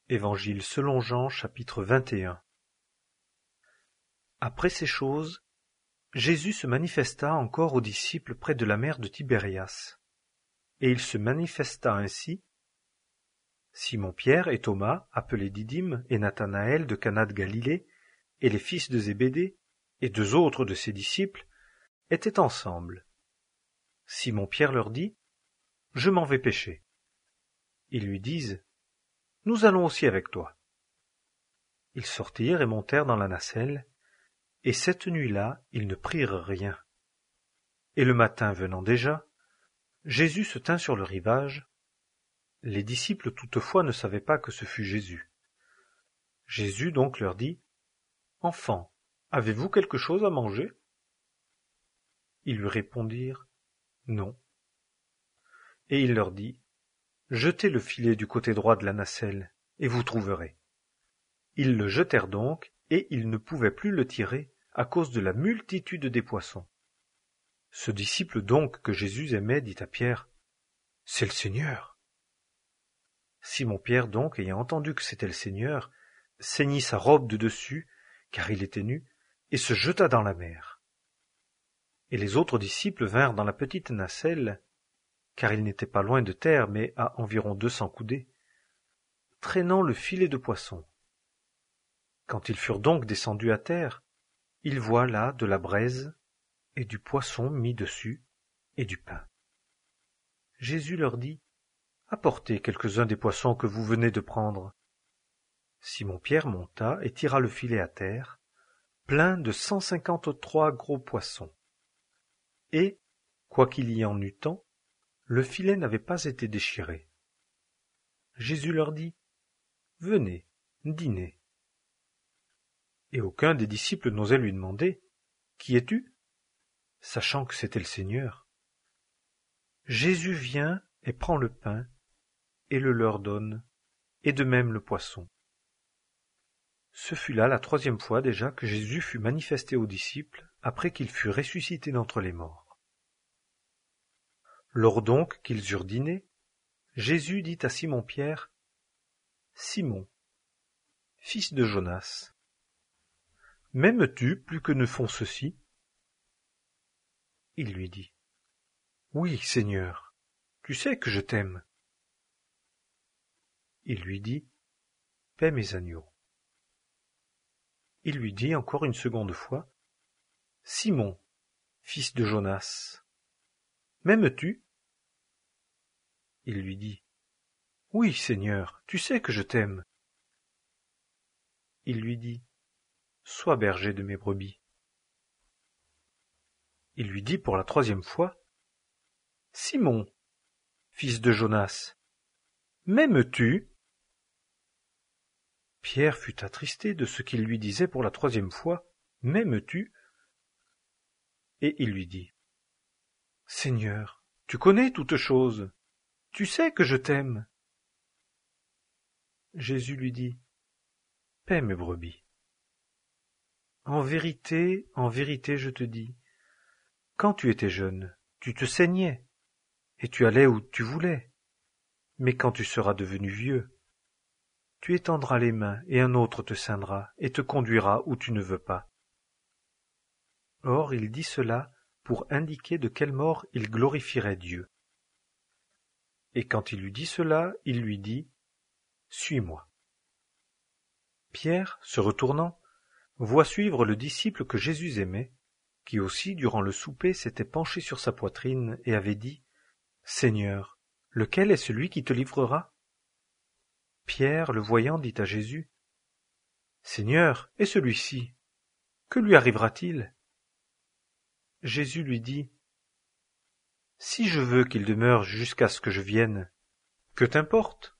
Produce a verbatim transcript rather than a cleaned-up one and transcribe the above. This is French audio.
Évangile selon Jean, chapitre vingt et un. Après ces choses, Jésus se manifesta encore aux disciples près de la mer de Tibérias. Et il se manifesta ainsi: Simon-Pierre et Thomas, appelés Didyme, et Nathanaël de Cana de Galilée, et les fils de Zébédée, et deux autres de ses disciples, étaient ensemble. Simon-Pierre leur dit: Je m'en vais pêcher. Ils lui disent: Nous allons aussi avec toi. Ils sortirent et montèrent dans la nacelle, et cette nuit-là ils ne prirent rien. Et le matin venant déjà, Jésus se tint sur le rivage. Les disciples toutefois ne savaient pas que ce fût Jésus. Jésus donc leur dit: Enfants, avez-vous quelque chose à manger? Ils lui répondirent: Non. Et il leur dit: Jetez le filet du côté droit de la nacelle, et vous trouverez. Ils le jetèrent donc, et ils ne pouvaient plus le tirer à cause de la multitude des poissons. Ce disciple donc que Jésus aimait dit à Pierre: C'est le Seigneur. Simon-Pierre donc, ayant entendu que c'était le Seigneur, ceignit sa robe de dessus, car il était nu, et se jeta dans la mer. Et les autres disciples vinrent dans la petite nacelle, car il n'était pas loin de terre, mais à environ deux cents coudées, traînant le filet de poisson. Quand ils furent donc descendus à terre, ils voient là de la braise et du poisson mis dessus et du pain. Jésus leur dit: Apportez quelques-uns des poissons que vous venez de prendre. Simon-Pierre monta et tira le filet à terre, plein de cent cinquante-trois gros poissons. Et, quoiqu'il y en eût tant, le filet n'avait pas été déchiré. Jésus leur dit: Venez, dînez. Et aucun des disciples n'osait lui demander: Qui es-tu? Sachant que c'était le Seigneur. Jésus vient et prend le pain et le leur donne, et de même le poisson. Ce fut là la troisième fois déjà que Jésus fut manifesté aux disciples après qu'il fut ressuscité d'entre les morts. Lors donc qu'ils eurent dîné, Jésus dit à Simon-Pierre: Simon, fils de Jonas, m'aimes-tu plus que ne font ceux-ci? Il lui dit: Oui, Seigneur, tu sais que je t'aime. Il lui dit: Paie mes agneaux. Il lui dit encore une seconde fois: Simon, fils de Jonas, m'aimes-tu? Il lui dit: Oui, Seigneur, tu sais que je t'aime. Il lui dit: Sois berger de mes brebis. Il lui dit pour la troisième fois: Simon, fils de Jonas, m'aimes-tu? Pierre fut attristé de ce qu'il lui disait pour la troisième fois: M'aimes-tu? Et il lui dit: Seigneur, tu connais toutes choses, tu sais que je t'aime. Jésus lui dit: Paie mes brebis. En vérité, en vérité, je te dis, quand tu étais jeune, tu te saignais, et tu allais où tu voulais. Mais quand tu seras devenu vieux, tu étendras les mains, et un autre te ceindra, et te conduira où tu ne veux pas. Or il dit cela pour indiquer de quelle mort il glorifierait Dieu. Et quand il eut dit cela, il lui dit: Suis-moi. Pierre, se retournant, voit suivre le disciple que Jésus aimait, qui aussi, durant le souper, s'était penché sur sa poitrine et avait dit: Seigneur, lequel est celui qui te livrera? Pierre, le voyant, dit à Jésus: Seigneur, et celui-ci, que lui arrivera-t-il? Jésus lui dit: Si je veux qu'il demeure jusqu'à ce que je vienne, que t'importe?